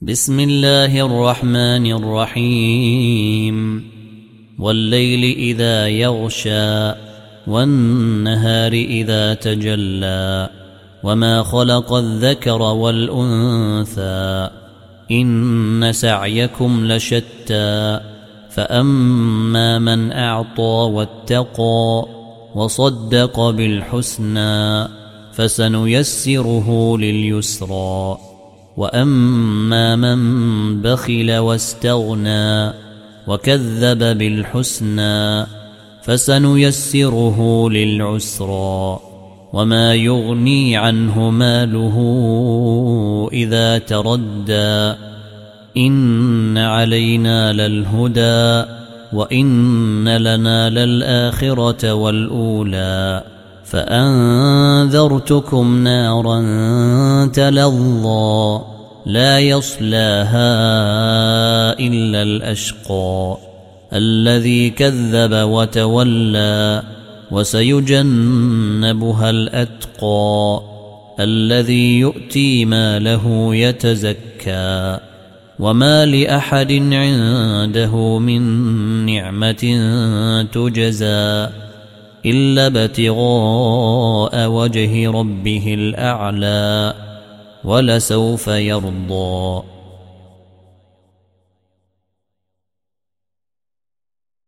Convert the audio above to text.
بسم الله الرحمن الرحيم والليل إذا يغشى والنهار إذا تجلى وما خلق الذكر والأنثى إن سعيكم لشتى فأما من أعطى واتقى وصدق بالحسنى فسنيسره لليسرى وأما من بخل واستغنى وكذب بالحسنى فسنيسره للعسرى وما يغني عنه ماله إذا تردى إن علينا للهدى وإن لنا للآخرة والأولى فأنذرتكم نارا تلظى لا يصلاها إلا الأشقى الذي كذب وتولى وسيجنبها الأتقى الذي يؤتي ماله يتزكى وما لأحد عنده من نعمة تجزى إلا ابتغاء وجه ربه الأعلى ولسوف يرضى